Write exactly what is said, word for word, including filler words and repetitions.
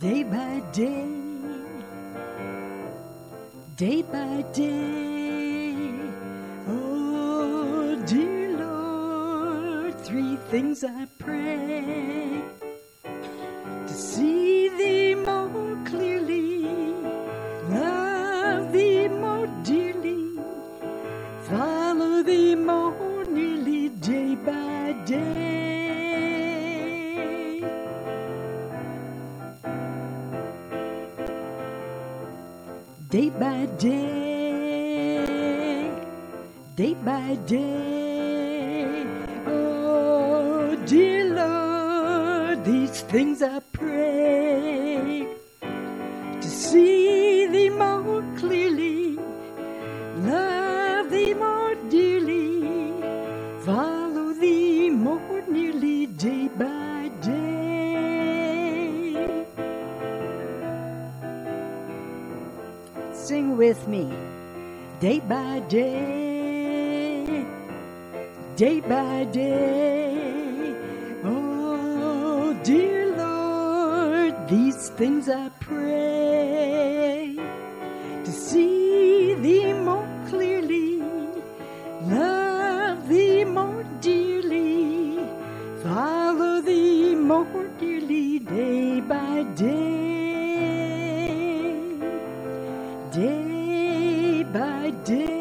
day by day, day by day. Oh, dear Lord, three things I pray: to see Thee more clearly, love Thee more dearly, follow Thee more nearly, day by day. Day by day, day by day. Oh, dear Lord, these things I pray: to see Thee more clearly, love Thee more dearly, follow Thee more nearly, day by day. Sing with me. Day by day, day by day. Oh, dear Lord, these things I pray: to see Thee more clearly, love Thee more dearly, follow Thee more dearly, day by day, day by day.